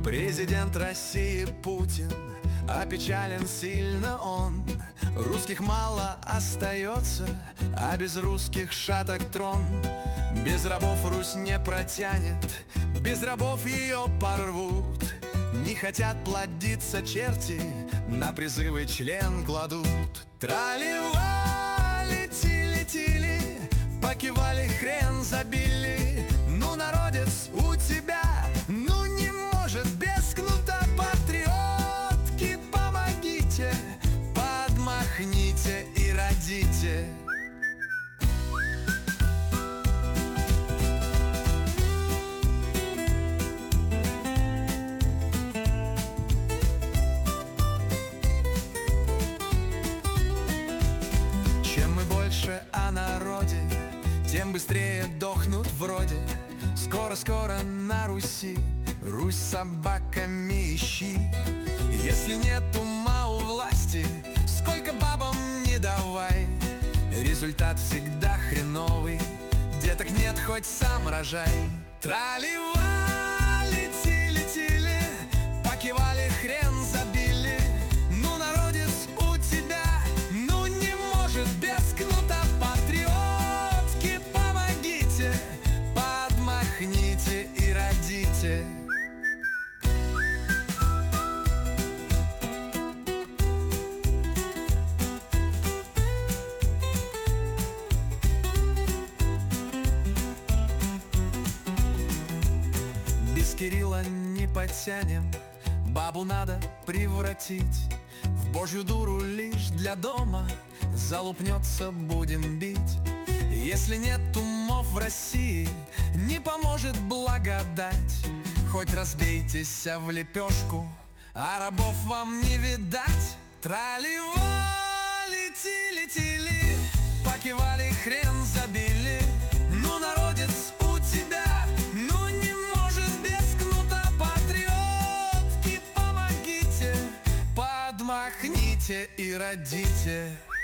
Президент России Путин, опечален сильно он. Русских мало остается, а без русских шаток трон. Без рабов Русь не протянет, без рабов ее порвут. Не хотят плодиться черти, на призывы член кладут. Тра-ли-ва, летили, покивали, хрен забили. Ну, народец, у тебя, ну, не может без кнута. Патриотки, помогите, подмахните и родите. Чем мы больше о народе, тем быстрее дохнут вроде. Скоро-скоро на Руси Русь собаками ищи. Если нет ума у власти, сколько бабам не давай, результат всегда хреновый. Деток нет, хоть сам рожай. Тра-ли-ва, летили, покивали, хрен забили. Ну, народец, у тебя, ну, не может без кнута. Патриотки, помогите, подмахните и родите. Без Кирилла не потянем, бабу надо превратить в божью дуру лишь для дома. Залупнется, будем бить. Если нет умов в России, не поможет благодать. Хоть разбейтесь в лепешку, а рабов вам не видать. Тра-ли-ва, летили, покивали, хрен забили. Ну, народец, у тебя, ну, не может без кнута. Патриотки, помогите, подмахните и родите.